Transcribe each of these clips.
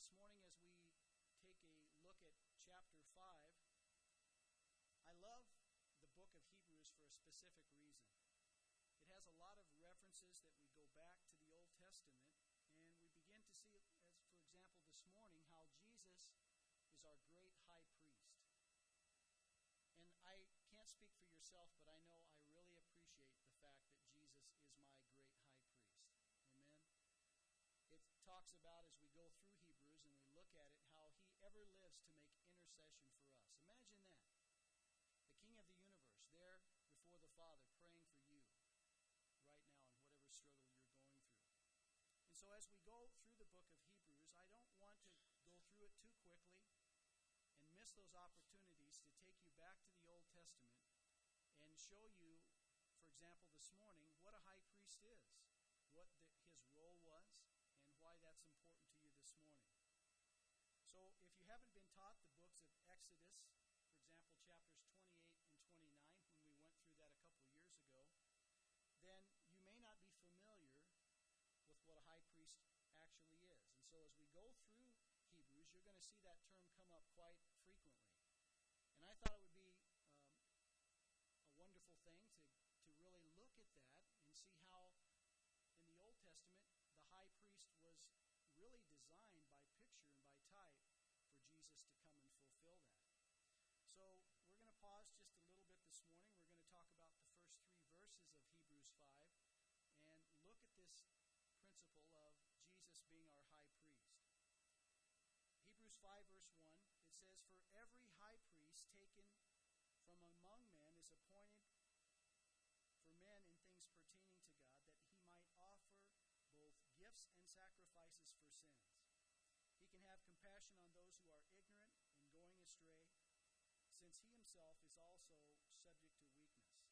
this morning as we take a look at chapter 5, I love the book of Hebrews for a specific reason. It has a lot of references that we go back to the Old Testament, and we begin to see, as for example this morning, how Jesus is our great high priest. And I can't speak for yourself, but I know I really appreciate the fact that Jesus is my great high priest. Amen? It talks about, as we go through Hebrews and we look at it, how he ever lives to make intercession for us. Imagine that. The King of the universe there before the Father praying for you right now in whatever struggle you're going through. And so as we go through the book of Hebrews, I don't want to go through it too quickly and miss those opportunities to take you back to the Old Testament and show you, for example, this morning, what a high priest is, what his role was, and why that's important to you this morning. So if you haven't been taught the books of Exodus, for example, chapters 28 and 29, when we went through that a couple of years ago, then you may not be familiar with what a high priest actually is. And so as we go through Hebrews, you're going to see that term come up quite frequently. And I thought it would be a wonderful thing to really look at that and see how in the Old Testament the high priest was really designed by picture and by type for Jesus to come and fulfill that. So we're going to pause just a little bit this morning. We're going to talk about the first 3 verses of Hebrews 5 and look at this principle of Jesus being our high priest. Hebrews 5 verse 1, it says, "For every high priest taken from among men is appointed for men in things pertaining to God, that he might offer both gifts and sacrifices for sins. He can have compassion on those who are ignorant and going astray, since he himself is also subject to weakness."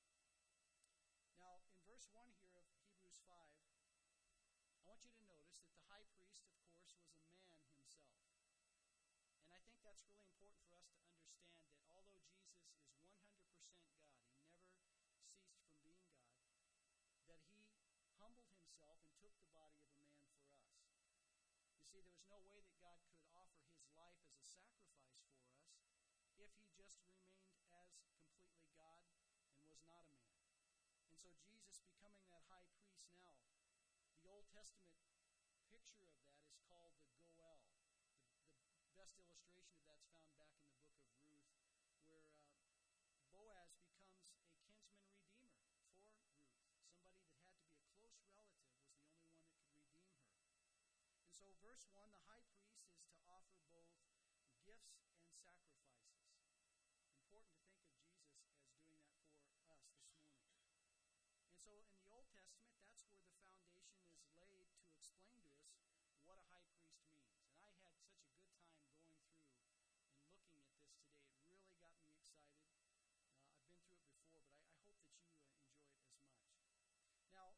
Now, in verse 1 here of Hebrews 5, I want you to notice that the high priest, of course, was a man himself. And I think that's really important for us to understand that although Jesus is 100% God, he never ceased from being God, that he humbled himself and took the body of a man for us. You see, there was no way that God could offer his life as a sacrifice for us if he just remained as completely God and was not a man. And so Jesus becoming that high priest now, the Old Testament picture of that is called the Goel. The best illustration of that's found back in the book of Ruth, where Boaz becomes a kinsman redeemer for Ruth. Somebody that had to be a close relative was the only one that could redeem her. And so verse 1, the high priest is to offer both gifts and sacrifices. Important to think of Jesus as doing that for us this morning. And so in the Old Testament, that's where the foundation is laid to explain to us what a high priest means. And I had such a good time going through and looking at this today. It really got me excited. I've been through it before, but I hope that you enjoy it as much. Now,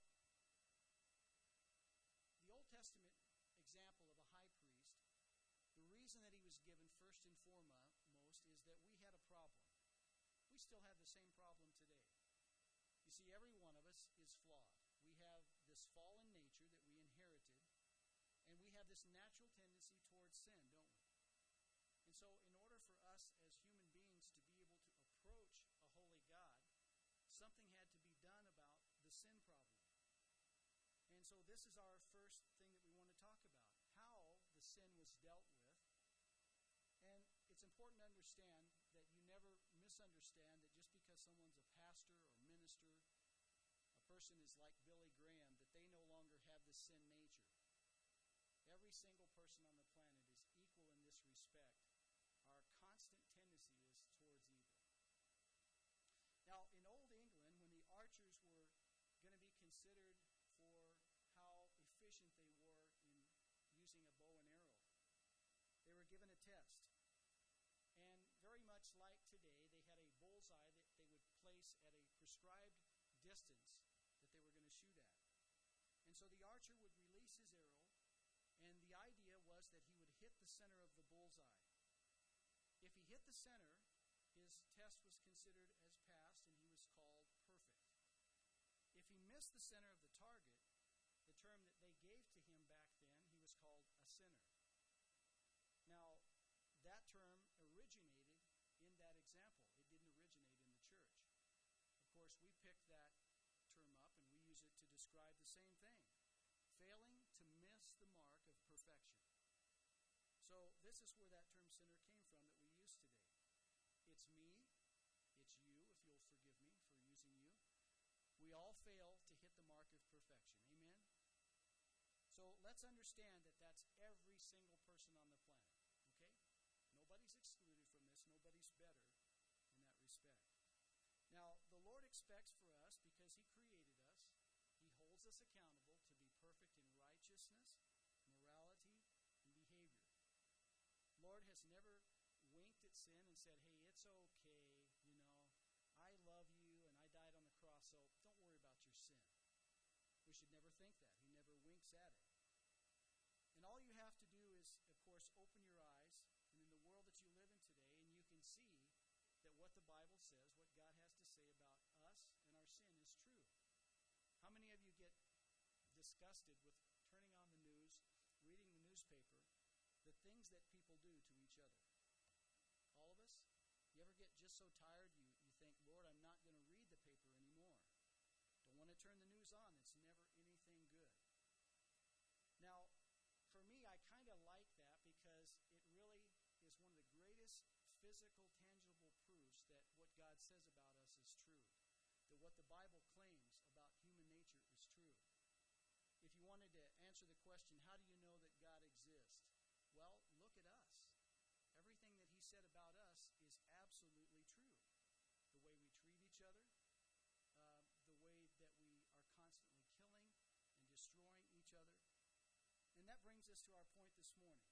the Old Testament example of a high priest, the reason that he was given first and foremost is that we had a problem. We still have the same problem today. You see, every one of us is flawed. We have this fallen nature that we inherited, and we have this natural tendency towards sin, don't we? And so in order for us as human beings to be able to approach a holy God, something had to be done about the sin problem. And so this is our first thing that we want to talk about, how the sin was dealt with. And it's important to understand that you never misunderstand that just because someone's a pastor or minister, a person is like Billy Graham, that they no longer have the sin nature. Every single person on the planet is equal in this respect. Our constant tendency is towards evil. Now, in Old England, when the archers were going to be considered for how efficient they were in using a bow and arrow, they were given a test. And very much like today, they had a bullseye that they would place at a prescribed distance that they were going to shoot at. And so the archer would release his arrow, and the idea was that he would hit the center of the bullseye. If he hit the center, his test was considered as passed, and he was called perfect. If he missed the center of the target, the term that they gave to him back then, he was called a sinner. course, we pick that term up and we use it to describe the same thing. Failing to miss the mark of perfection. So this is where that term sinner came from that we use today. It's me, it's you, if you'll forgive me for using you. We all fail to hit the mark of perfection. Amen? So let's understand that that's every single person on the planet. Okay? Nobody's excluded from this. Nobody's better in that respect. Now, the Lord expects for us, because He created us, He holds us accountable to be perfect in righteousness, morality, and behavior. Lord has never winked at sin and said, hey, it's okay, I love you and I died on the cross, so don't worry about your sin. We should never think that. He never winks at it. And all you have to do is, of course, open your eyes, and in the world that you live in today, and you can see that what the Bible says, what God has to say about us and our sin is true. How many of you get disgusted with turning on the news, reading the newspaper, the things that people do to each other? All of us? You ever get just so tired you think, Lord, I'm not going to read the paper anymore. Don't want to turn the news on. It's never anything good. Now, for me, I kind of like that because it really is one of the greatest physical, tangible proofs that what God says about us is true. That what the Bible claims about human nature is true. If you wanted to answer the question, how do you know that God exists? Well, look at us. Everything that He said about us is absolutely true. The way we treat each other, the way that we are constantly killing and destroying each other. And that brings us to our point this morning.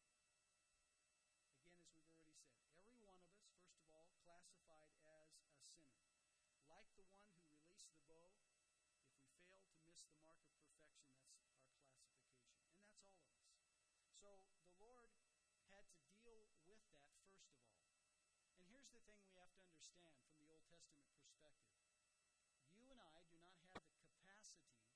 Again, as we've already said, every one of us, first of all, classified as a sinner. Like the one who released the bow, if we fail to miss the mark of perfection, that's our classification. And that's all of us. So the Lord had to deal with that first of all. And here's the thing we have to understand from the Old Testament perspective. You and I do not have the capacity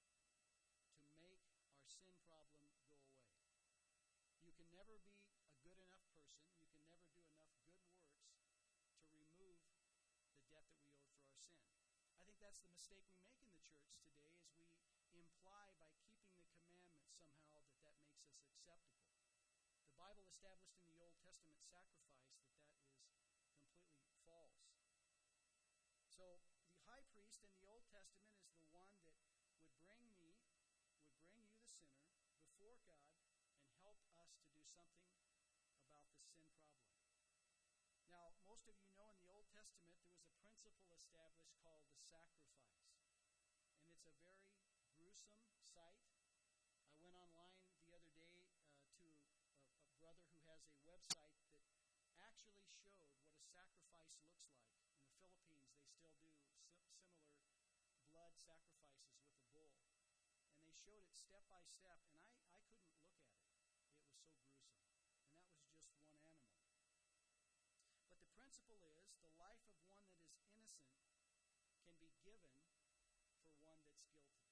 to make our sin problem go away. You can never be a good enough person. You can never do enough good works to remove the debt that we owed for our sin. I think that's the mistake we make in the church today, is we imply by keeping the commandments somehow that makes us acceptable. The Bible established in the Old Testament sacrifice that is completely false. So the high priest in the Old Testament is the one that would bring you, the sinner, before God and help us to do something about the sin problem. Now, most of you know in the Old Testament there was a principle established called the sacrifice. And it's a very gruesome sight. I went online the other day to a brother who has a website that actually showed what a sacrifice looks like. In the Philippines, they still do similar blood sacrifices with a bull. And they showed it step by step, and I couldn't look at it. It was so gruesome. And that was just one animal. But the principle is, the life of one that is innocent can be given for one that's guilty.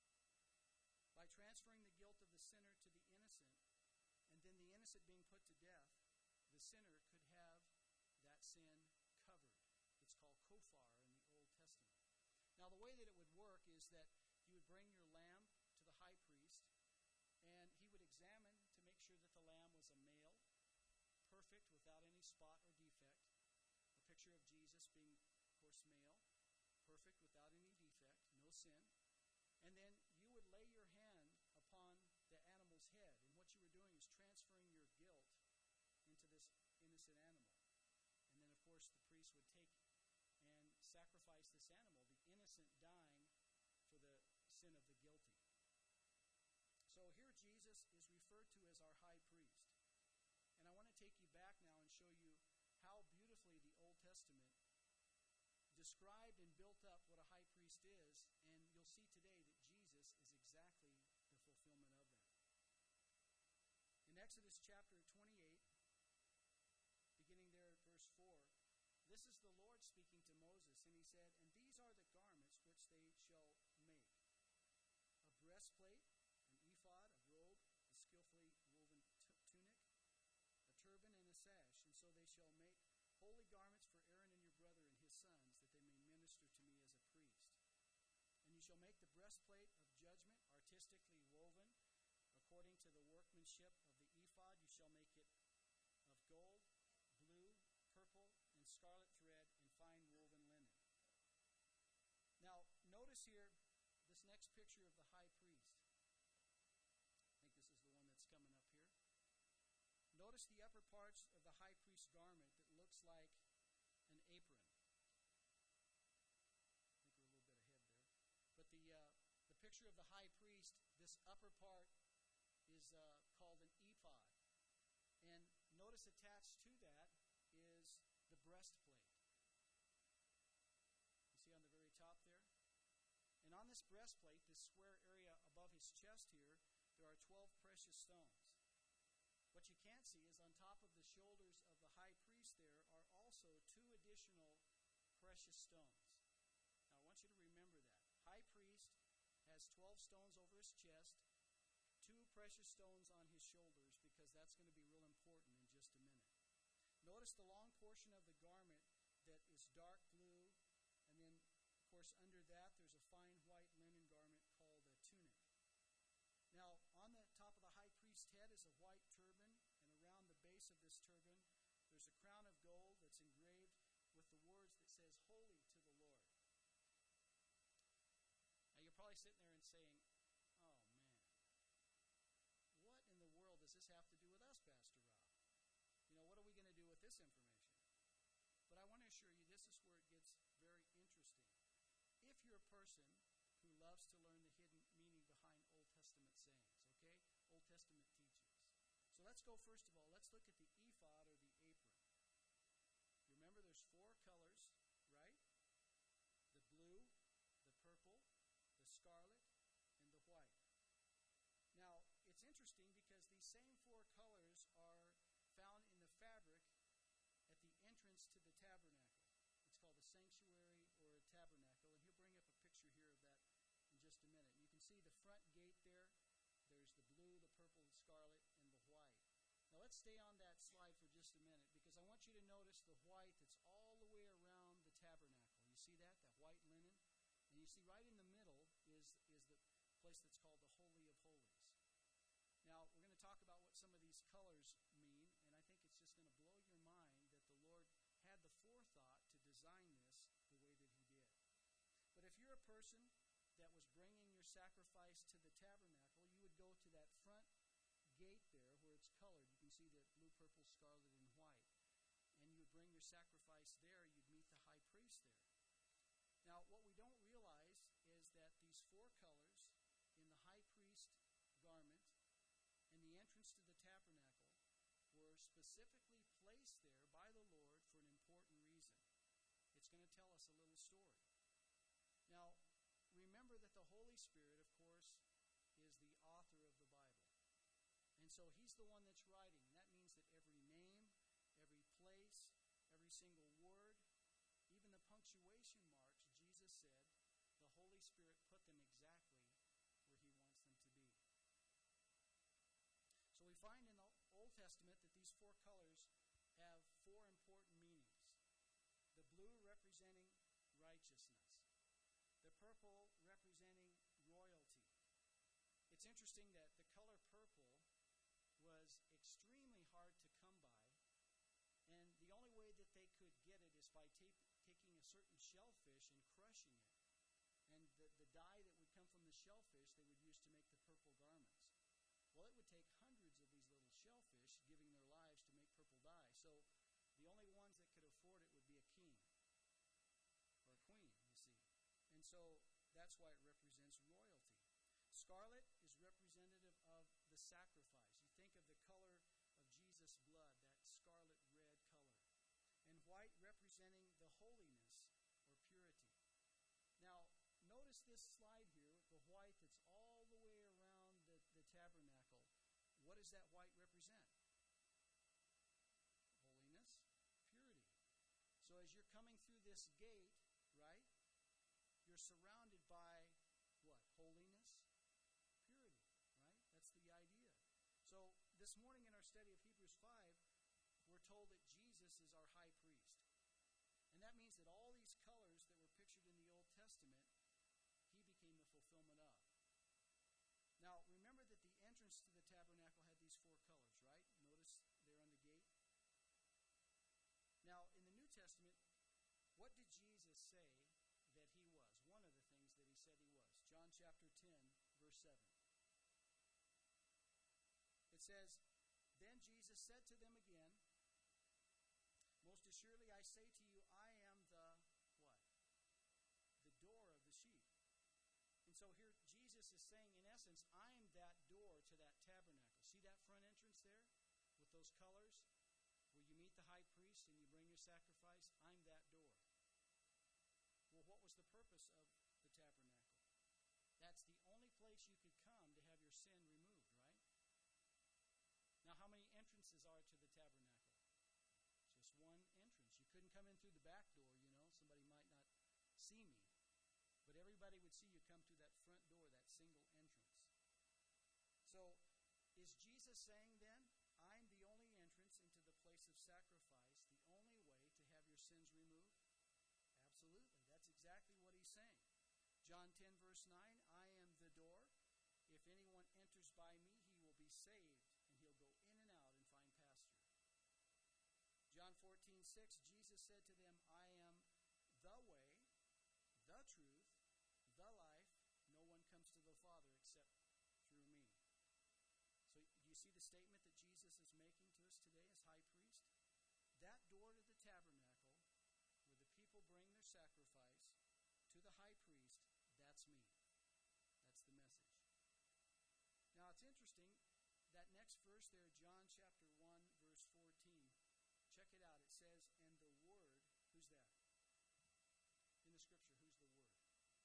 By transferring the guilt of the sinner to the innocent, and then the innocent being put to death, the sinner could have that sin covered. It's called kofar in the Old Testament. Now, the way that it would work is that you would bring your lamb to the high priest, and he would examine to make sure that the lamb was a male, perfect, without any spot or defect. A picture of Jesus being, of course, male, perfect, without any defect, no sin. And then you would lay your hand upon the animal's head. And what you were doing is transferring your guilt into this innocent animal. And then, of course, the priest would take and sacrifice this animal, the innocent dying for the sin of the guilty. So here Jesus is referred to as our high priest. And I want to take you back now and show you how beautifully the Old Testament described and built up what a high priest is, and you'll see today that Jesus is exactly the fulfillment of that. In Exodus chapter 28, beginning there at verse 4, this is the Lord speaking to Moses, and he said, "And these are the garments which they shall make: a breastplate, an ephod, a robe, a skillfully woven tunic, a turban, and a sash. And so they shall make holy garments for Aaron and your brother and his sons, that they may minister to me as a priest. shall make the breastplate of judgment artistically woven according to the workmanship of the ephod. You shall make it of gold, blue, purple, and scarlet thread and fine woven linen. Now, notice here this next picture of the high priest. I think this is the one that's coming up here. Notice the upper parts of the high priest's garment that looks like an apron. I think we're a little bit ahead there. But the picture of the high priest, this upper part is called an ephod. And notice attached to that is the breastplate. You see on the very top there? And on this breastplate, this square area above his chest here, there are 12 precious stones. What you can't see is on top of the shoulders of the high priest there are also 2 additional precious stones. Now I want you to remember that. High priest has 12 stones over his chest, 2 precious stones on his shoulders, because that's going to be real important in just a minute. Notice the long portion of the garment that is dark blue, and then, of course, under that there's a fine white linen garment called a tunic. Now, on the top of the high priest's head is a white turban, and around the base of this turban there's a crown of gold that's engraved with the words that says, "Holy to the Lord." Now, you're probably sitting there and saying, "Oh, man, what in the world does this have to do with us, Pastor Rob? What are we going to do with this information?" But I want to assure you, this is where it gets very interesting. If you're a person who loves to learn the hidden meaning behind Old Testament sayings, okay? Old Testament teachings. So let's go first of all, let's look at the ephod or the apron. You remember there's 4 colors, right? The blue, the purple, the scarlet, and the white. Now, it's interesting because these same 4 colors are found in the fabric at the entrance to the tabernacle. It's called a sanctuary or a tabernacle, and he'll bring up a picture here of that in just a minute. You can see the front gate there. There's the blue, the purple, the scarlet, and the white. Now let's stay on that slide for just a minute, because I want you to notice the white that's all the way around the tabernacle. You see that white linen? And you see right in the middle is the place that's called the Holy of Holies. Now, we're going to talk about what some of these colors mean, and I think it's just going to blow your mind that the Lord had the forethought to design this the way that he did. But if you're a person that was bringing your sacrifice to the tabernacle, you would go to that front gate there where it's colored. You can see the blue, purple, scarlet, and white. And you would bring your sacrifice there. You'd meet the high priest there. Now, what we don't realize is that these 4 colors in the high priest garment and the entrance to the tabernacle were specifically placed there by the Lord for an important reason. It's going to tell us a little story. Now, remember that the Holy Spirit, of course, is the author of the Bible. And so he's the one that's writing. That means that every name, every place, every single word, even the punctuation marks, Jesus said, the Holy Spirit put them exactly where he wants them to be. So we find in the Old Testament that these 4 colors have 4 important meanings. The blue representing righteousness. The purple representing royalty. It's interesting that the color purple was extremely hard to come by, and the only way that they could get it is by taking a certain shellfish and crushing it. And the dye that would come from the shellfish they would use to make the purple garments. Well, it would take hundreds of these little shellfish giving their lives to make purple dye. So the only ones that could afford it would be a king or a queen, you see. And so that's why it represents royalty. Scarlet is representative of the sacrifice. You think of the color of Jesus' blood, that scarlet red color. And white representing the holiness or purity. Now, notice this slide here, the white that's all the way around the tabernacle. What does that white represent? Holiness, purity. So as you're coming through this gate, right, you're surrounded by what? Holiness, purity, right? That's the idea. So this morning in our study of Hebrews 5, we're told that Jesus is our high priest. And that means that all these colors that were pictured in the Old Testament, he became the what did Jesus say that he was? One of the things that he said he was. John chapter 10, verse 7. It says, "Then Jesus said to them again, 'Most assuredly I say to you, I am the,' what? 'The door of the sheep.'" And so here Jesus is saying, in essence, I'm that door to that tabernacle. See that front entrance there with those colors where you meet the high priest and you bring your sacrifice? I'm that door. Well, what was the purpose of the tabernacle? That's the only place you could come to have your sin removed, right? Now, how many entrances are to the tabernacle? Just one entrance. You couldn't come in through the back door, Somebody might not see me. But everybody would see you come through that front door, that single entrance. So, is Jesus saying then, I'm the only entrance into the place of sacrifice, the only way to have your sins removed? Absolutely. That's exactly what he's saying. John 10, verse 9, I am the door. If anyone enters by me, he will be saved, and he'll go in and out and find pasture. John 14:6, Jesus said to them, I am the way, the truth, the life. No one comes to the Father except through me. So do you see the statement that Jesus is making to us today as high priest? That door to the tabernacle, where the people bring their sacrifice to the high priest, that's me. That's the message. Now it's interesting, that next verse there, John chapter 1, verse 14. Check it out. It says, and the Word, who's that? In the Scripture, who's the Word?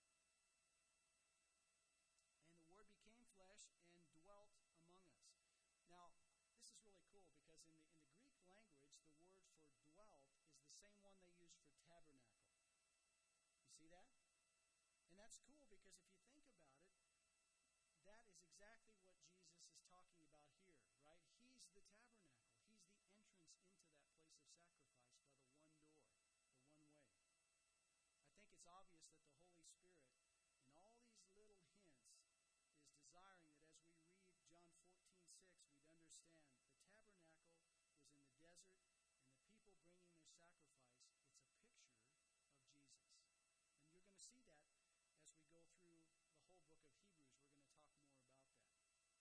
And the Word became flesh and dwelt among us. Now, this is really cool because in the Greek language, the word for dwelt is the same one they use for tabernacle. You see that? And that's cool because if you think about it, that is exactly what Jesus is talking about here, right? He's the tabernacle. He's the entrance into that place of sacrifice by the one door, the one way. I think it's obvious that the Holy Spirit, in all these little hints, is desiring that as we read John 14:6, we'd understand the tabernacle was in the desert and the people bringing their sacrifice. It's a picture of Jesus. And you're going to see that as we go through the whole book of Hebrews. We're going to talk more about that.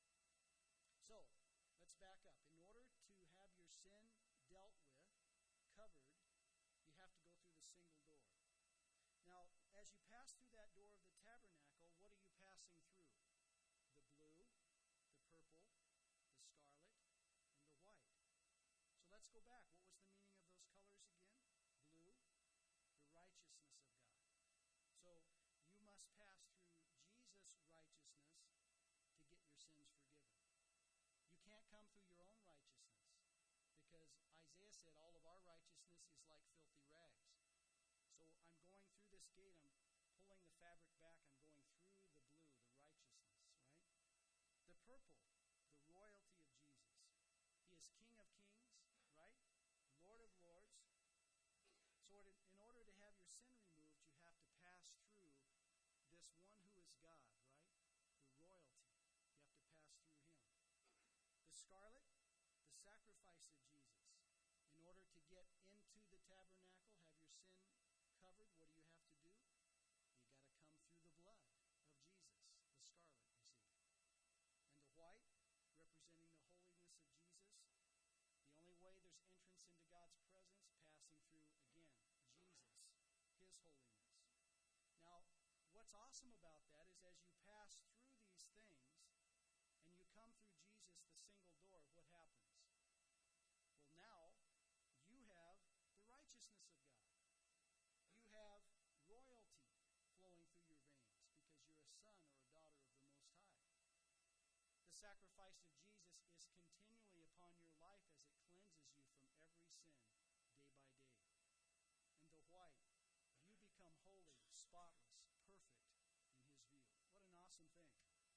So, let's back up. In order to have your sin dealt with, covered, you have to go through the single door. Now, as you pass through that door of the tabernacle, what are you passing through? The blue, the purple, the scarlet, and the white. So let's go back. What was the meaning of those colors again? Blue, the righteousness of God. So you must pass through Jesus' righteousness to get your sins forgiven. You can't come through your own righteousness because Isaiah said all of our righteousness is like filthy rags. So I'm going through this gate, I'm pulling the fabric back, I'm going through the blue, the righteousness, right? The purple, the royalty of Jesus. He is King of kings, right? Lord of lords. So in order to have your sin removed, you have to pass through this one who is God, right? The royalty. You have to pass through him. The scarlet, the sacrifice of Jesus. In order to get into the tabernacle, have your sin covered, what do you have to do? You got to come through the blood of Jesus, the scarlet, you see. And the white, representing the holiness of Jesus. The only way there's entrance into God's presence, passing through, again, Jesus, his holiness. Now, what's awesome about that is as you pass through these things and you come through Jesus, the single door, what happens? Well, now you have the righteousness of God. You have royalty flowing through your veins because you're a son or a daughter of the Most High. The sacrifice of Jesus is continually upon your life as it cleanses you from every sin day by day. And the white, you become holy, spotless, perfect in his view. What an awesome thing.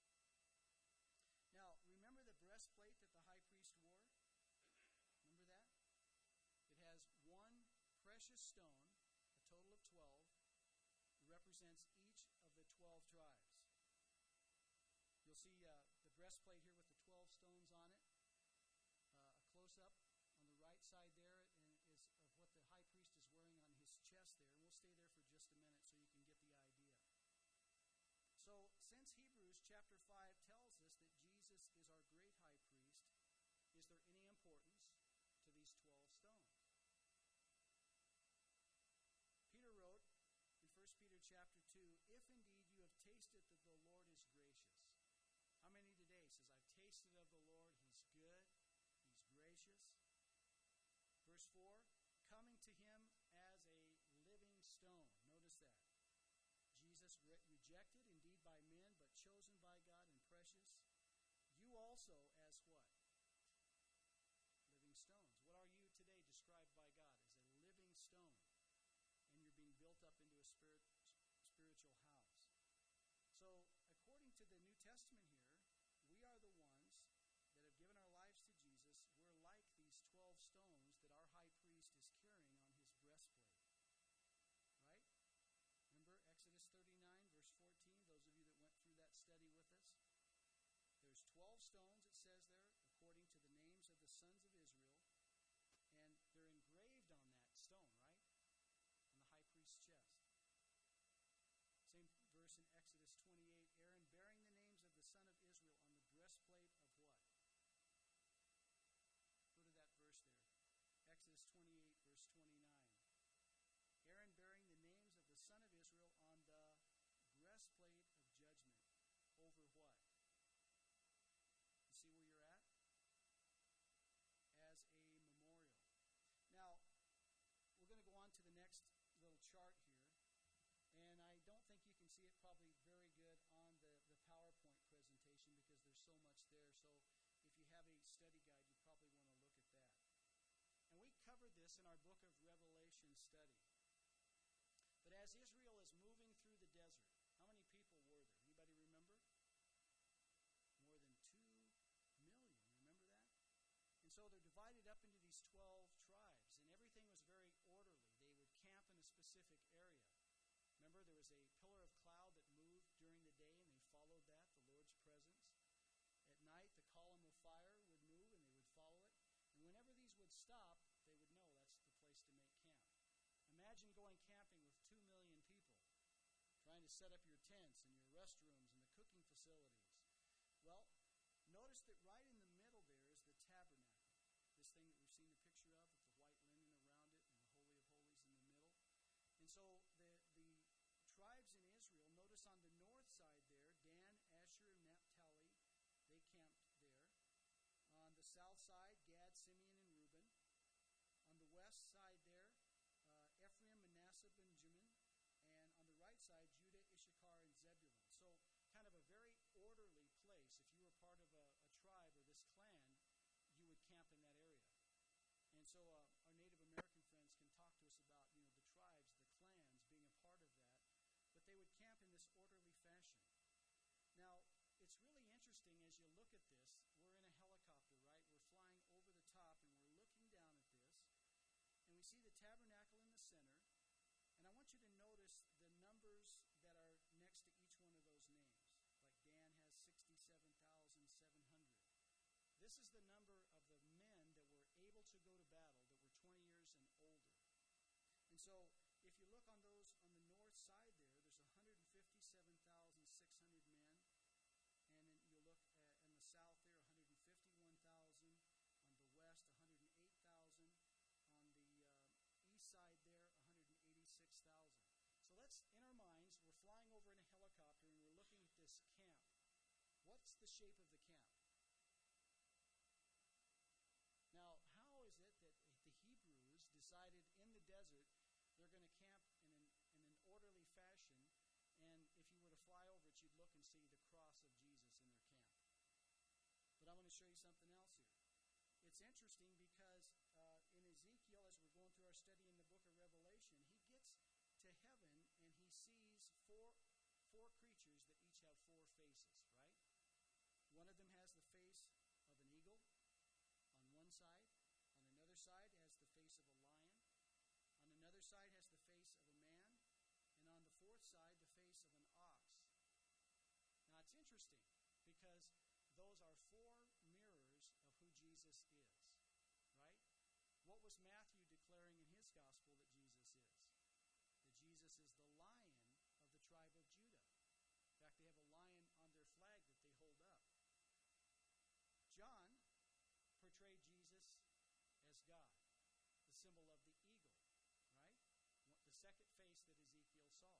Now, remember the breastplate that the high priest wore? Remember that? It has one precious stone, a total of 12. It represents each of the 12 tribes. You'll see the breastplate here with the 12 stones on it. A close-up on the right side there is of what the high priest is wearing on his chest. chest there, and we'll stay there for just a minute so you can get the idea. So, since Hebrews chapter 5 tells us that Jesus is our great high priest, is there any importance to these 12 stones? Peter wrote in 1 Peter chapter 2, "If indeed you have tasted that the Lord is gracious." How many today says, "I've tasted of the Lord, He's good, He's gracious"? Verse 4, "Coming to Him as a living stone." Notice that. Jesus rejected indeed by men, but chosen by God and precious. You also as what? Living stones. What are you today described by God? As a living stone. And you're being built up into a spiritual house. So, according to the New Testament here, we are the ones that have given our lives to Jesus. We're like these 12 stones that our high priest is carrying on his breastplate. Right? Remember Exodus 39, verse 14? Those of you that went through that study with us. There's 12 stones, it says there, according to the names of the sons of Israel. And they're engraved on that stone, right? On the high priest's chest. Same verse in Exodus 28. Aaron bearing the names of the son of Israel on the breastplate of what? Go to that verse there. Exodus 28, verse 29. Aaron bearing the names of the son of Israel on the breastplate of judgment. Over what? You see where you're at? As a memorial. Now, we're going to go on to the next little chart here. And I don't think you can see it probably very good on the PowerPoint presentation because there's so much there. So if you have a study guide, you probably want to look at that. And we covered this in our book of Revelation study. But as Israel is moving through the desert, how many people were there? Anybody remember? More than 2 million. Remember that? And so they're divided up into these 12 tribes. And everything was very orderly. They would camp in a specific area. Remember, there was a pillar of cloud that moved during the day, and they followed that, the Lord's presence. At night, the column of fire would move, and they would follow it. And whenever these would stop, they would know that's the place to make camp. Imagine going camping with 2 million people, trying to set up your tents and your restrooms and the cooking facilities. Well, notice that right in the middle there is the tabernacle, this thing that we've seen the picture of with the white linen around it and the Holy of Holies in the middle. And so the tribes in Israel, notice on the north side there, Dan, Asher, and Naphtali, they camped there. On the south side, Gad, Simeon, and Reuben. On the west side there, Ephraim, Manasseh, Benjamin. And on the right side, Judah, Issachar, and Zebulun. So kind of a very orderly place. If you were part of a tribe or this clan, you would camp in that area. And so our Native American friends can talk to us about, the tribes, the clans, being a part of that. But they would camp in this orderly fashion. Now, it's really interesting as you look at this. We're in a helicopter, right? We're flying over the top, and we're looking down at this. And we see the tabernacle in the center. And I want you to notice the numbers that are next to each one of those names. Like Dan has 67,700. This is the number of the men that were able to go to battle that were 20 years and older. And so, if you look on those on the north side there, there's 157,600 men. And then you look in the south there, 151,000. On the west, 108,000. On the east side there, 186,000. So let's, in our minds, we're flying over in a helicopter and we're looking at this camp. What's the shape of the camp? Now, how is it that the Hebrews decided in the desert they're going to camp in an orderly fashion, and if you were to fly over it, you'd look and see the cross of Jesus in their camp? But I want to show you something else here. It's interesting because in Ezekiel, as we're going through our study in the book of Revelation, he gets to heaven and he sees four creatures that each have 4 faces, right? One of them has the face of an eagle on one side. On another side has the face of a lion. On another side has the face of a man. And on the fourth side, the face of an ox. Now, it's interesting because those are 4 mirrors of who Jesus is, right? What was Matthew declaring in his gospel that Jesus is? symbolizes the lion of the tribe of Judah. In fact, they have a lion on their flag that they hold up. John portrayed Jesus as God, the symbol of the eagle, right? The second face that Ezekiel saw.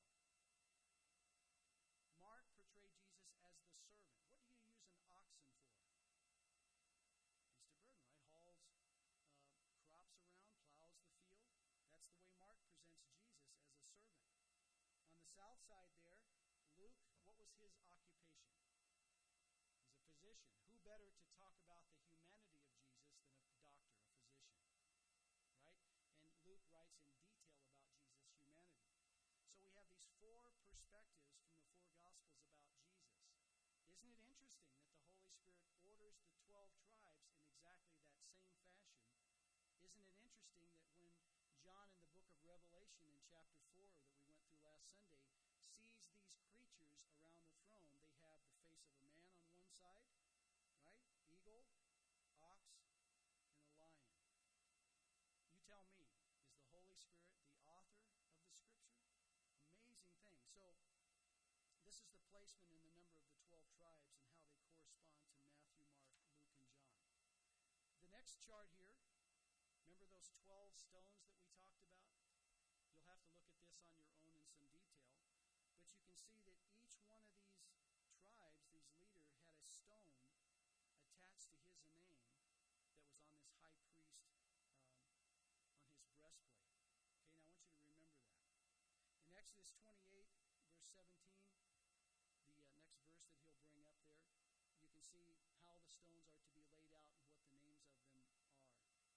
Mark portrayed Jesus as the servant. What do you use an oxen for? Beast of burden, right? Hauls crops around, plows the field. That's the way Mark presents Jesus, as a servant. On the south side there, Luke, what was his occupation? He's a physician. Who better to talk about the humanity of Jesus than a doctor, a physician? Right? And Luke writes in detail about Jesus' humanity. So we have these four perspectives from the four Gospels about Jesus. Isn't it interesting that the Holy Spirit orders the 12 tribes in exactly that same fashion? Isn't it interesting that when John in the book of Revelation in chapter 4 that we went through last Sunday sees these creatures around the throne, they have the face of a man on one side, right? Eagle, ox, and a lion. You tell me, is the Holy Spirit the author of the Scripture? Amazing thing. So, this is the placement in the number of the 12 tribes and how they correspond to Matthew, Mark, Luke, and John. The next chart here, remember those 12 stones that we talked about? You'll have to look at this on your own in some detail. But you can see that each one of these tribes, these leaders, had a stone attached to his name that was on this high priest, on his breastplate. Okay, now I want you to remember that. In Exodus 28, verse 17, the next verse that he'll bring up there, you can see how the stones are to be laid out and what the names of them are.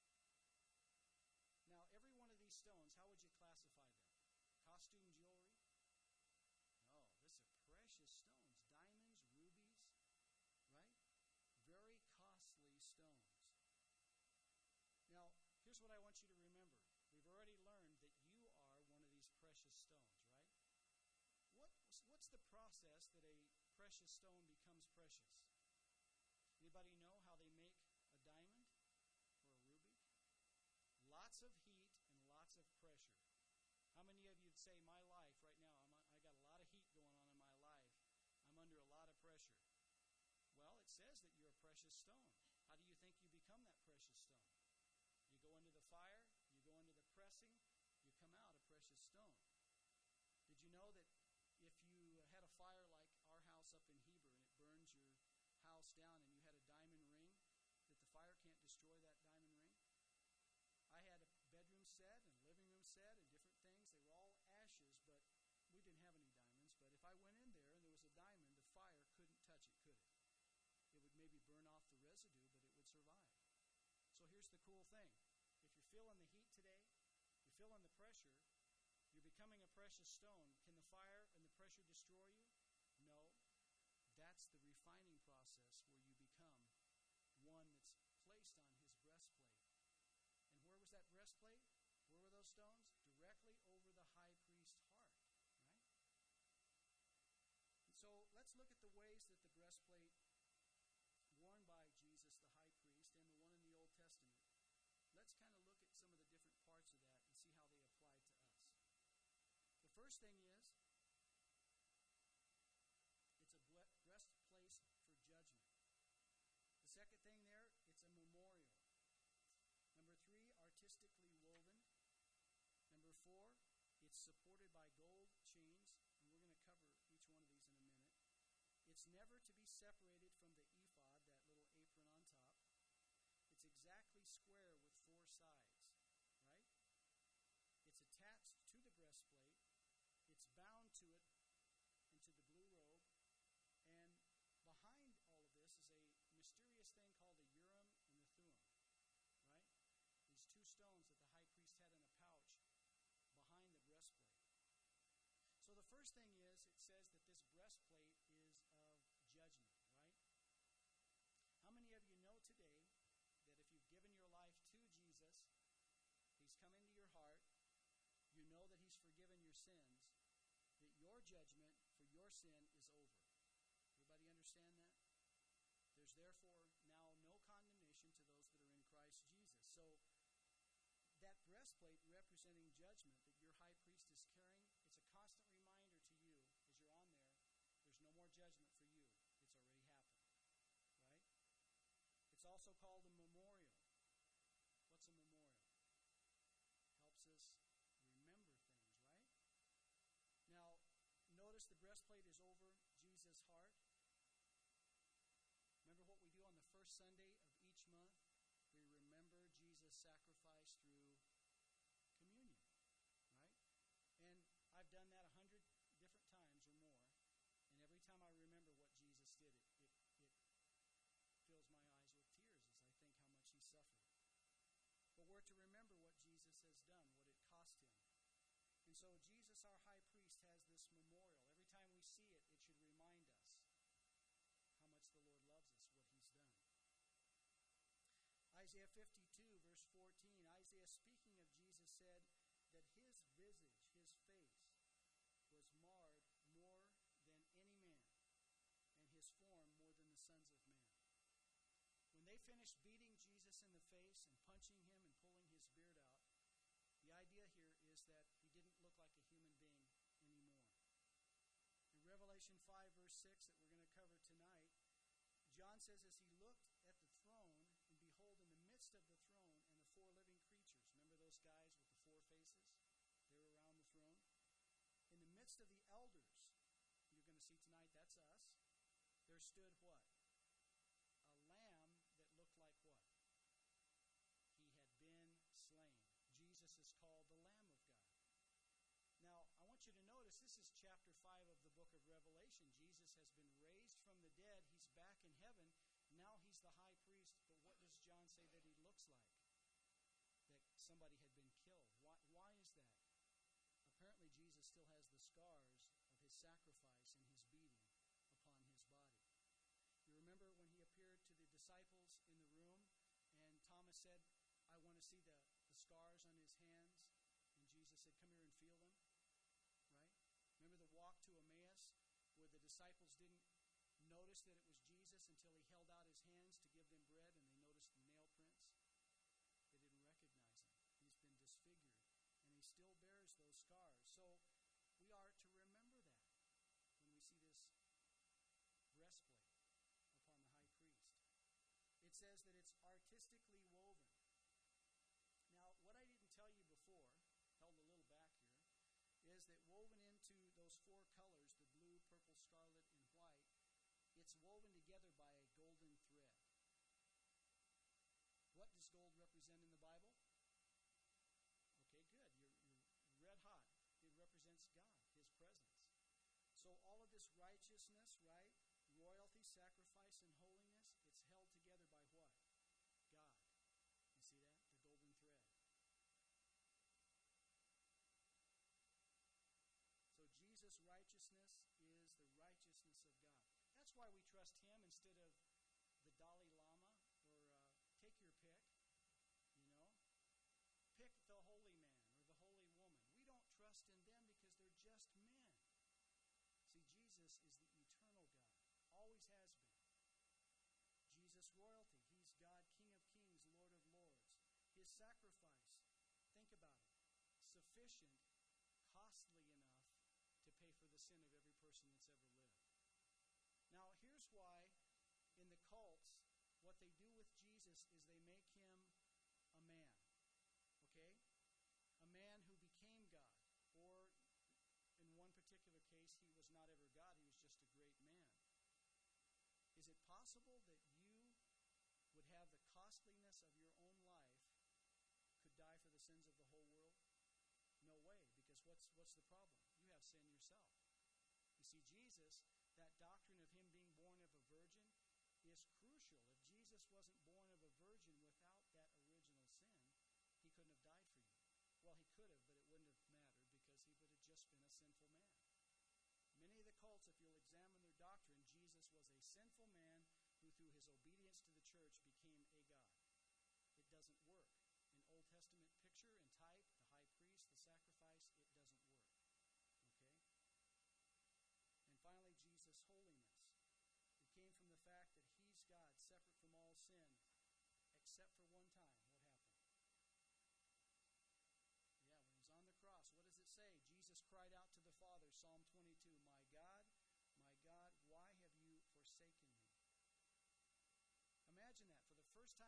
Now, every one of these stones, how would you classify them? Costume jewelry? No, these are precious stones. Diamonds, rubies, right? Very costly stones. Now, here's what I want you to remember. We've already learned that you are one of these precious stones, right? What's the process that a precious stone becomes precious? Anybody know how they make a diamond or a ruby? Lots of heat and lots of pressure. How many of you would say, my life right now, I got a lot of heat going on in my life. I'm under a lot of pressure. Well, it says that you're a precious stone. How do you think you become that precious stone? You go into the fire, you go into the pressing, you come out a precious stone. Did you know that if you had a fire like our house up in Heber and it burns your house down and you had a diamond ring, that the fire can't destroy that diamond ring? I had a bedroom set and living room set and different things. They were all ashes, but we didn't have any diamonds. But if I went in there and there was a diamond, the fire couldn't touch it, could it? It would maybe burn off the residue, but it would survive. So here's the cool thing. If you're feeling the heat today, you're feeling the pressure, you're becoming a precious stone. Can the fire and the pressure destroy you? No. That's the refining process where you become one that's placed on his breastplate. And where was that breastplate? Where were those stones? Directly over the high priest's heart, right? And so let's look at the ways that the breastplate worn by Jesus, the high priest, and the one in the Old Testament. Let's kind of look at some of the different parts of that and see how they apply to us. The first thing is, it's a breastplate for judgment. The second thing there, it's a memorial. Number 3, artistically woven. Number 4, it's supported by gold chains, and we're going to cover each one of these in a minute. It's never to be separated from the ephod, that little apron on top. It's exactly square with 4 sides, right? It's attached to the breastplate. It's bound to it into the blue robe. And behind all of this is a mysterious thing called a Urim and the Thummim, right? These 2 stones that the high priest had in a pouch behind the breastplate. So the first thing is, it says that this breastplate is of judgment, right? How many of you know today that if you've given your life to Jesus, he's come into your heart, you know that he's forgiven your sins, that your judgment for your sin is over? Everybody understand that? There's therefore now no condemnation to those that are in Christ Jesus. So that breastplate representing judgment that your high priest is carrying, it's a also called a memorial. What's a memorial? Helps us remember things, right? Now, notice the breastplate is over Jesus' heart. Remember what we do on the first Sunday of each month? We remember Jesus' sacrifice through communion, right? And I've done that 100 different times or more. And every time I remember what Jesus did, it fills my eyes with tears as I think how much he suffered. But we're to remember what Jesus has done, what it cost him. And so Jesus, our high priest, has this memorial. Every time we see it, it should remind us how much the Lord loves us, what he's done. Isaiah 52, verse 14, Isaiah, speaking of Jesus, said that his visage, his face, was marred more than any man, and his form more than the sons of man. When they finished beating Jesus in the face and punching him and pulling his beard out, the idea here is that he didn't look like a human being anymore. In Revelation 5, verse 6, that we're going to cover tonight, John says, as he looked at the throne, and behold, in the midst of the throne and the four living creatures, remember those guys with the four faces? They were around the throne. In the midst of the elders, you're going to see tonight, that's us, there stood what? A lamb that looked like what? He had been slain. Jesus is called the Lamb of God. Now, I want you to notice this is chapter 5 of the book of Revelation. Jesus has been raised from the dead. He's back in heaven. Now he's the high priest. But what does John say that he looks like? That somebody had been killed. Why is that? Apparently Jesus still has the scars of his sacrifice and his beating upon his body. You remember when he appeared to the disciples in the room and Thomas said, I want to see the scars on his hands. And Jesus said, come here and feel them. Right? Remember the walk to Emmaus where the disciples didn't notice that it was Jesus until he held out his hands to give them bread and they noticed the nail prints? They didn't recognize him. He's been disfigured and he still bears those scars. So we are to remember that when we see this breastplate upon the high priest. It says that it's artistically woven. Now, what I didn't tell you before, held a little back here, is that woven into those four colors, the blue, purple, scarlet, and white, it's woven together by a golden thread. What does gold represent in the Bible? Okay, good. You're red hot. It represents God, his presence. So all of this righteousness, right, royalty, sacrifice, and holiness, it's held together by what? God. You see that? The golden thread. So Jesus' righteousness is the righteousness of God. That's why we trust him instead of the Dalai Lama or take your pick, you know. Pick the holy man or the holy woman. We don't trust in them because they're just men. See, Jesus is the eternal God. Always has been. Jesus' royalty. He's God, King of kings, Lord of lords. His sacrifice, think about it, sufficient, costly enough to pay for the sin of every person that's ever lived. Now, here's why in the cults, what they do with Jesus is they make him a man. Okay? A man who became God. Or, in one particular case, he was not ever God, he was just a great man. Is it possible that you would have the costliness of your own life could die for the sins of the whole world? No way, because what's the problem? You have sin yourself. You see, Jesus, that doctrine of him being born of a virgin is crucial. If Jesus wasn't born of a virgin without that original sin, he couldn't have died for you. Well, he could have, but it wouldn't have mattered because he would have just been a sinful man. Many of the cults, if you'll examine their doctrine, Jesus was a sinful man who through his obedience to the church became a God. It doesn't work. In Old Testament picture and type, the high priest, the sacrifice, it doesn't work. Okay? And finally, Jesus' holiness. It came from the fact that he's God, separate from all sin, except for one time. What happened? Yeah, when he's on the cross, what does it say? Jesus cried out to the Father, Psalm 22, my God, why have you forsaken me? Imagine that. For the first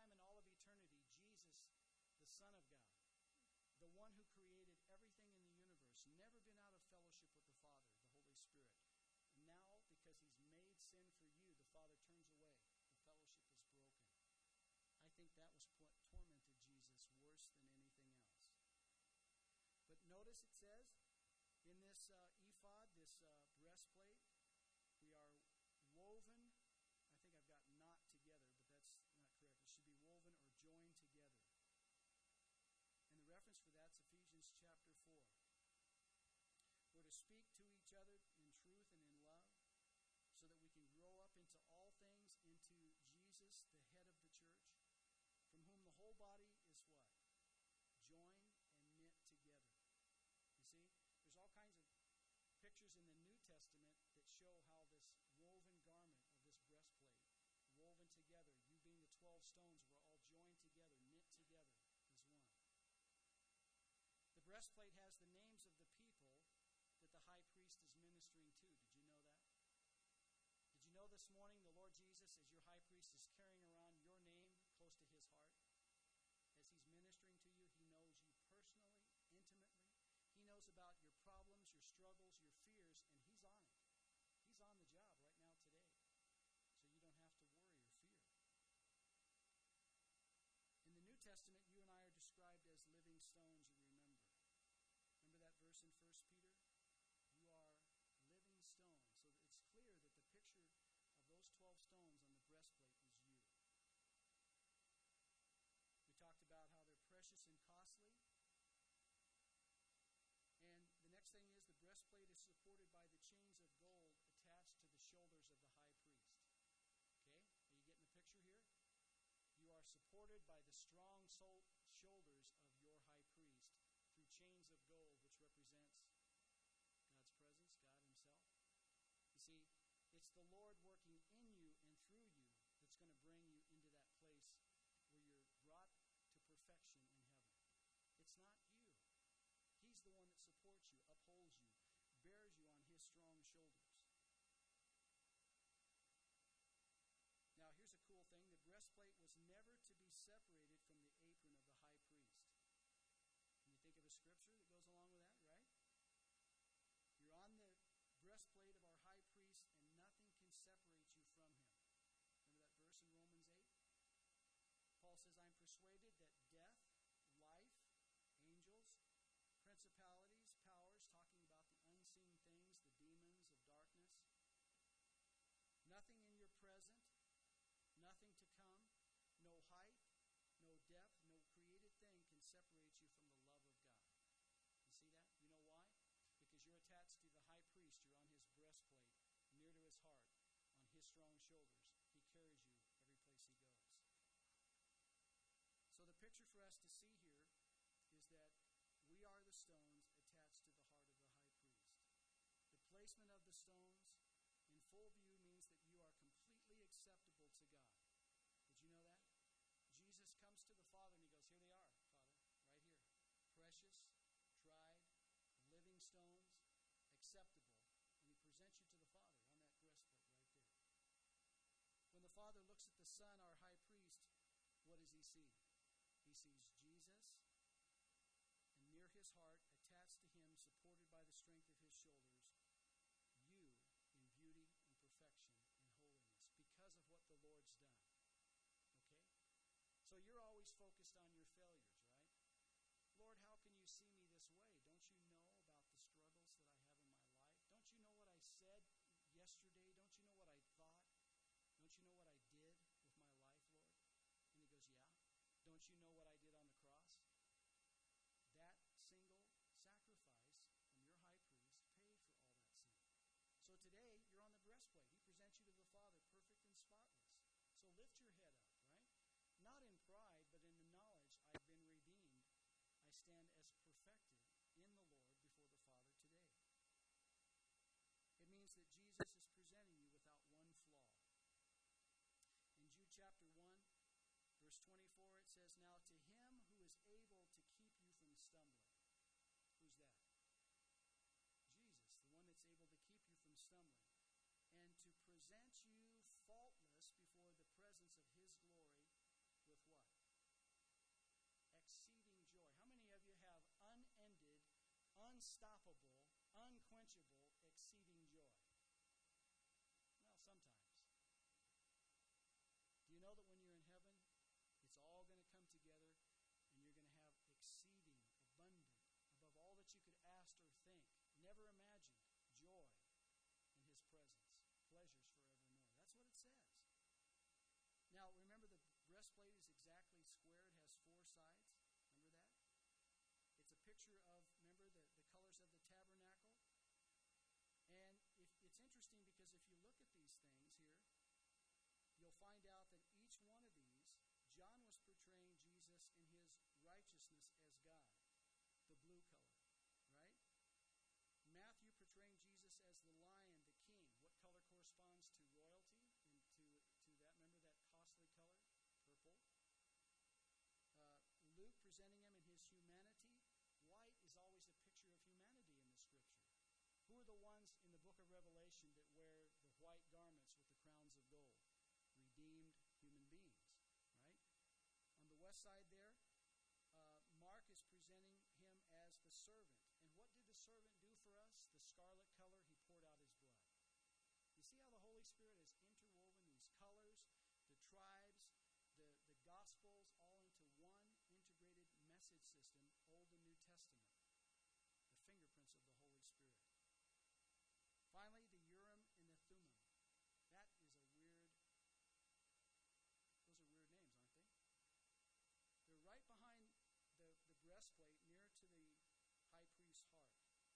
Son of God, the one who created everything in the universe, never been out of fellowship with the Father, the Holy Spirit. Now, because he's made sin for you, the Father turns away. The fellowship is broken. I think that was what tormented Jesus worse than anything else. But notice it says, in this ephod, this breastplate, we are woven. I think I've got knot together, but that's not correct. It should be woven or joined together. And the reference for that's Ephesians chapter 4. We're to speak to each other in truth and in love, so that we can grow up into all things, into Jesus, the head of the church, from whom the whole body is what? Joined and knit together. You see, there's all kinds of pictures in the New Testament that show how this woven garment of this breastplate, woven together, you being the 12 stones, were all joined together, knit together as one. The breastplate has the names of the people that the high priest is ministering to. Did you know that? Did you know this morning the Lord Jesus, as your high priest, is carrying around your name close to his heart? As he's ministering to you, he knows you personally, intimately. He knows about your problems, your struggles, your fears, and he's on it. He's on the job right now today. So you don't have to worry or fear. In the New Testament, you and I are described as living stones, you remember. Remember that verse in 1 Peter? You are living stones. So it's clear that the picture of those 12 stones on the breastplate is you. We talked about how they're precious and costly. And the next thing is the breastplate is supported by the chains of gold attached to the shoulders of the high priest. Okay? Are you getting the picture here? You are supported by the strong shoulders of your high priest through chains of gold, which represents God's presence, God himself. You see, it's the Lord working in you and through you that's going to bring you into that place where you're brought to perfection in heaven. It's not you. He's the one that supports you, upholds you, bears you on his strong shoulders. Now, here's a cool thing. The breastplate was never to be separated from the apron of the high priest. Can you think of a scripture that goes along with that, right? You're on the breastplate of our high priest, and nothing can separate you from him. Remember that verse in Romans 8? Paul says, I'm persuaded that death, life, angels, principalities, powers, talking about the unseen things, the demons of darkness, nothing in your present, nothing to come, no height, no depth, no created thing can separate you from the love of God. You see that? You know why? Because you're attached to the high priest. You're on his breastplate, near to his heart, on his strong shoulders. He carries you every place he goes. So the picture for us to see here is that we are the stones attached to the heart of the high priest. The placement of the stones in full view means that you are completely acceptable to God. Did you know that? Jesus comes to the Father and he goes, here they are, Father, right here. Precious, tried, living stones, acceptable. And he presents you to the Father on that breastplate right there. When the Father looks at the Son, our high priest, what does he see? He sees Jesus, and near his heart, attached to him, supported by the strength of his shoulders, you in beauty and perfection and holiness because of what the Lord's done. Okay? So you're always focused on your failures, right? Lord, how can you see me this way? Don't you know about the struggles that I have in my life? Don't you know what I said yesterday? Don't you know what I thought? Don't you know what I did with my life, Lord? And he goes, yeah. Don't you know what I did on the cross? That single sacrifice from your high priest paid for all that sin. So today, you're on the breastplate. He presents you to the Father, perfect and spotless. So lift your head up, right? Not in pride, but in the knowledge I've been redeemed. I stand as perfected in the Lord before the Father today. It means that Jesus is presenting you without one flaw. In Jude chapter 1, verse 24, it says, now to him who is able to keep you from stumbling. Who's that? Jesus, the one that's able to keep you from stumbling. And to present you faultless before the presence of his glory with what? Exceeding unstoppable, unquenchable, exceeding joy. Well, sometimes. Do you know that when you're in heaven, it's all going to come together and you're going to have exceeding, abundant, above all that you could ask or think, never imagined, joy in His presence, pleasures forevermore. That's what it says. Now, remember the breastplate is exactly square. It has 4 sides. Remember that? It's a picture of, remember, the colors of the tabernacle? And it's interesting because if you look at these things here, you'll find out that each one of these, John was portraying Jesus in His righteousness as God, the blue color, right? Matthew portraying Jesus as the lion, the king. What color corresponds to royalty and to that? Remember that costly color? Purple. Luke presenting Him in His humanity. White is always a picture of humanity in the Scripture. Who are the ones in the book of Revelation that wear the white garments with the crowns of gold? Redeemed human beings, right? On the west side there, Mark is presenting Him as the servant. And what did the servant do for us? The scarlet color, He poured out His blood. You see how the Holy Spirit has interwoven these colors, the tribes, the Gospels, all into one integrated message system, Old and New Testament. The fingerprints of the Holy Spirit. Finally, the Urim and the Thummim. That is a weird, those are weird names, aren't they? They're right behind the breastplate, near to the high priest's heart.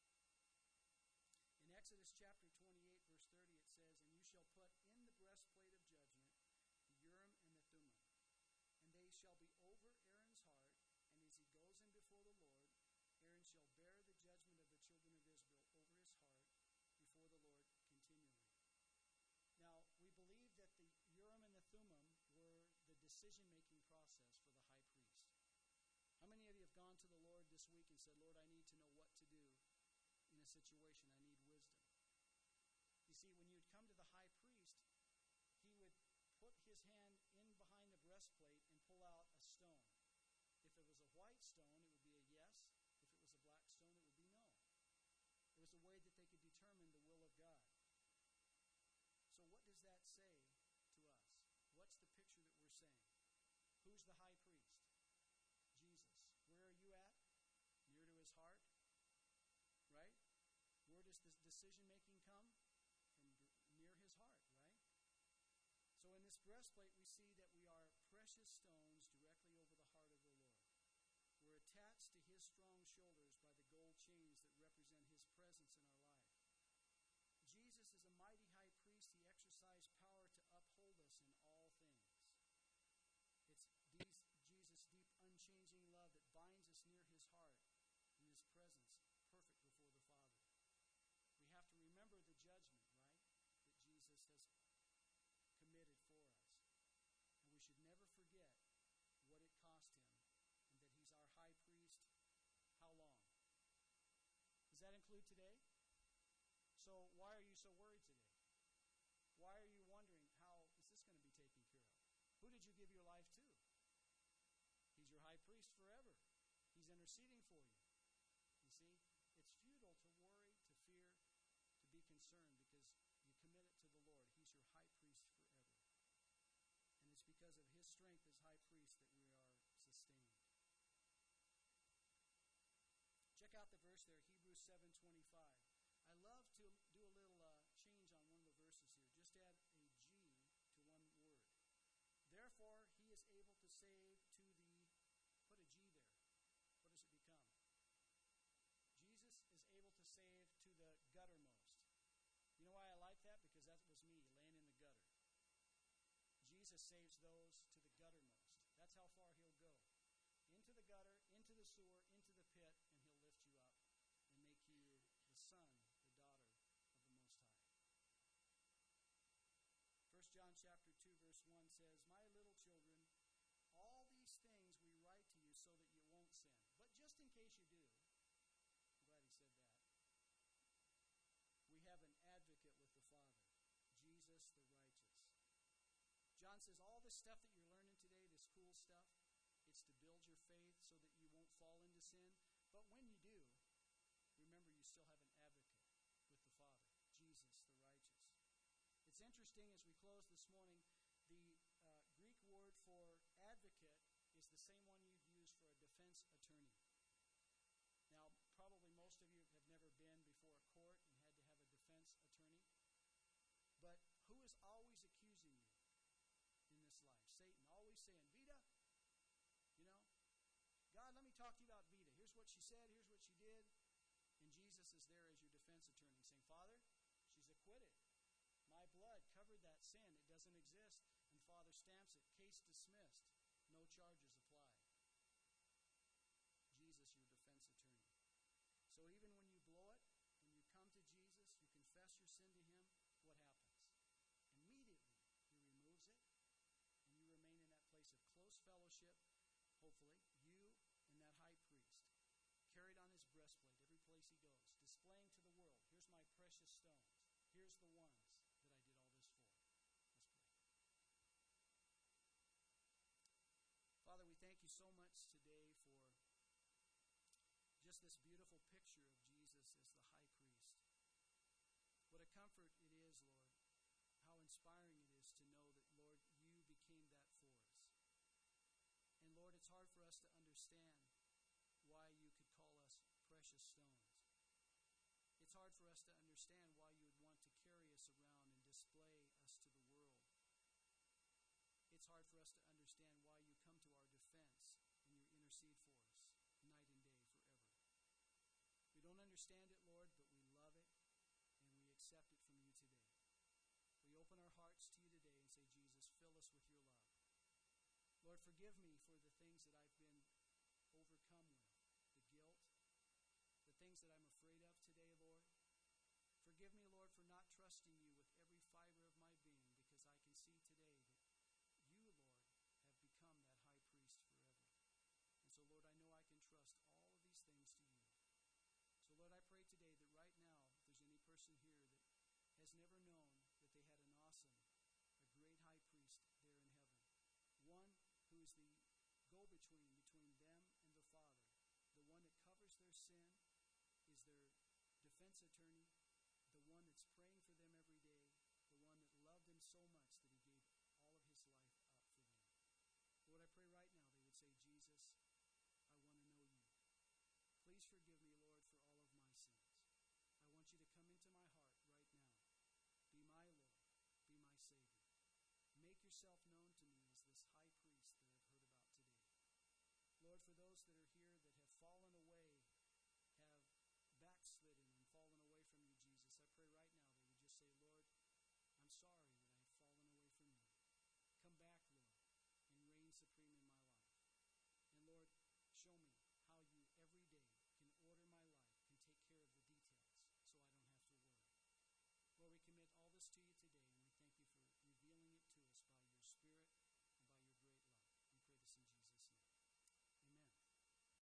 In Exodus chapter 28, verse 30, it says, "And you shall put in the breastplate of judgment the Urim and the Thummim, and they shall be over Aaron's heart, and as he goes in before the Lord, Aaron shall bear the judgment of the children of Israel over his heart before the Lord continually." Now, we believe that the Urim and the Thummim were the decision-making process for the high priest. How many of you have gone to the Lord this week and said, "Lord, I need to know what to do in a situation. I need wisdom"? You see, when you'd come to the high priest, he would put his hand in behind the breastplate and pull out a stone. If it was a white stone, it would be a yes. If it was a black stone, it would be no. It was a way that they could determine the will of God. So what does that say to us? What's the picture that we're saying? Who's the high priest? Jesus. Where are you at? Near to His heart? Right? Where does this decision-making come? From near His heart, right? So in this breastplate, we see that we are precious stones directly over the heart of the Lord. We're attached to His strong shoulders by the gold chains that represent His presence in our life. Jesus is a mighty high priest. He exercised power to uphold us in all things. It's Jesus' deep, unchanging love that binds us near His heart in His presence, perfect before the Father. We have to remember the judgment, right, that Jesus has committed for us. And we should never forget what it cost Him and that He's our high priest. How long? Does that include today? So why are you so worried today? Why are you wondering, how is this going to be taken care of? Who did you give your life to? He's your high priest forever. He's interceding for you. You see, it's futile to worry, to fear, to be concerned, because you commit it to the Lord. He's your high priest forever. And it's because of His strength as high priest that we are sustained. Check out the verse there, Hebrews 7:25. I love to do a little change on one of the verses here. Just add a G to one word. Therefore, He is able to save to the, put a G there. What does it become? Jesus is able to save to the guttermost. You know why I like that? Because that was me, laying in the gutter. Jesus saves those to the guttermost. That's how far He'll go. Into the gutter, into the sewer, into the pit, and He'll lift you up and make you the son, the daughter of the Most High. 1 John chapter 2, verse 1 says, "My little children, all these things we write to you so that you won't sin." But just in case you do, I'm glad he said that, we have an advocate with the Father, Jesus the righteous. John says all this stuff that you're learning today, this cool stuff, it's to build your faith so that you won't fall into sin. But when you do, remember you still have an advocate with the Father, Jesus the righteous. It's interesting as we close this morning, the Greek word for advocate is the same one you'd use for a defense attorney. Now, probably most of you have never been before a court and had to have a defense attorney. But who is always accusing you in this life? Satan, always saying, Vita, God, let me talk to you about Vita. Here's what she said, here's what she did. And Jesus is there as your defense attorney saying, Father, she's acquitted. My blood covered that sin. It doesn't exist. And Father stamps it. Case dismissed. No charges applied. Jesus, your defense attorney. So even when you blow it, when you come to Jesus, you confess your sin to Him, what happens? Immediately, He removes it, and you remain in that place of close fellowship, hopefully, you and that high priest, carried on his breastplate every place he goes, displaying to the world, here's my precious stones. Here's the ones that I did all this for. Let's pray. Father, we thank you so much today for just this beautiful picture of Jesus as the high priest. What a comfort it is, Lord. How inspiring it is to know that, Lord, you became that for us. And Lord, it's hard for us to understand why you could call us precious stones. It's hard for us to understand why you would want to carry us around and display us to the world. It's hard for us to understand why you come to our defense and you intercede for us night and day forever. We don't understand it, Lord, but we love it and we accept it from you today. We open our hearts to you today and say, Jesus, fill us with your love. Lord, forgive me for the things that I've been overcome with, the guilt, the things that I'm afraid of today, Lord. Forgive me, Lord, for not trusting you with every fiber of my being, because I can see today that you, Lord, have become that high priest forever. And so, Lord, I know I can trust all of these things to you. So, Lord, I pray today that right now, if there's any person here that has never known that they had an awesome, a great high priest there in heaven, one who is the go-between between them and the Father, the one that covers their sin, is their defense attorney, the one that's praying for them every day, the one that loved them so much that he gave all of his life up for them. Lord, I pray right now they would say, Jesus, I want to know you. Please forgive me, Lord, for all of my sins. I want you to come into my heart right now. Be my Lord. Be my Savior. Make yourself known to me as this high priest that I've heard about today. Lord, for those that are here that have fallen away, have backslidden and fallen away from you, Jesus, I pray right now they would just say, Lord, I'm sorry that I've fallen away from you. Come back, Lord, and reign supreme in my